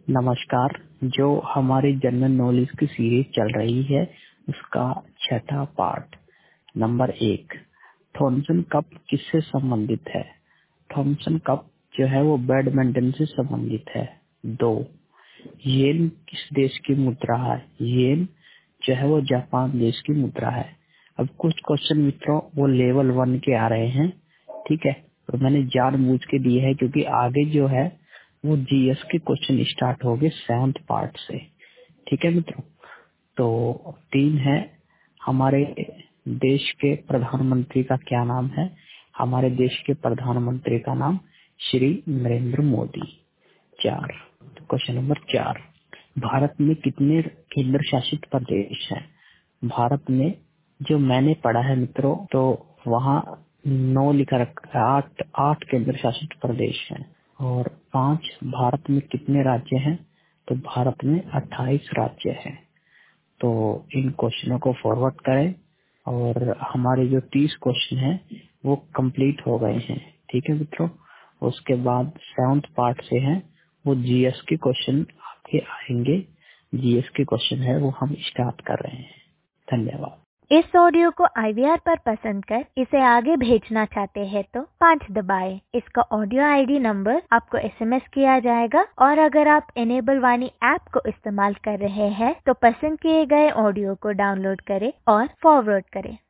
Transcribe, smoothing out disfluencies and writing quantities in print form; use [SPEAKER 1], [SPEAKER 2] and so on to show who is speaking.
[SPEAKER 1] नमस्कार। जो हमारी जनरल नॉलेज की सीरीज चल रही है उसका छठा पार्ट। नंबर 1, थॉमसन कप किससे संबंधित है? थॉमसन कप जो है वो बैडमिंटन से संबंधित है। 2, येन किस देश की मुद्रा है? येन जो है वो जापान देश की मुद्रा है। अब कुछ क्वेश्चन मित्रों वो लेवल 1 के आ रहे हैं, ठीक है, तो मैंने जानबूझ के दिए है क्योंकि आगे जो है वो जीएस के क्वेश्चन स्टार्ट हो गए 7th पार्ट से, ठीक है मित्रों। तो 3 है, हमारे देश के प्रधानमंत्री का क्या नाम है? हमारे देश के प्रधानमंत्री का नाम श्री नरेंद्र मोदी। 4, क्वेश्चन नंबर 4, भारत में कितने केंद्र शासित प्रदेश हैं? भारत में जो मैंने पढ़ा है मित्रों तो वहाँ 9 लिखा रखा है, 8 केंद्र शासित प्रदेश हैं। और 5, भारत में कितने राज्य हैं? तो भारत में 28 राज्य हैं। तो इन क्वेश्चनों को फॉरवर्ड करें और हमारे जो 30 क्वेश्चन हैं वो कंप्लीट हो गए हैं, ठीक है मित्रों। उसके बाद 7th पार्ट से हैं वो जीएस के क्वेश्चन आपके आएंगे। जीएस के क्वेश्चन है वो हम स्टार्ट कर रहे हैं। धन्यवाद।
[SPEAKER 2] इस ऑडियो को IVR पर पसंद कर इसे आगे भेजना चाहते हैं तो 5 दबाएं। इसका ऑडियो ID नंबर आपको SMS किया जाएगा और अगर आप इनेबल वाणी ऐप को इस्तेमाल कर रहे हैं तो पसंद किए गए ऑडियो को डाउनलोड करें और फॉरवर्ड करें।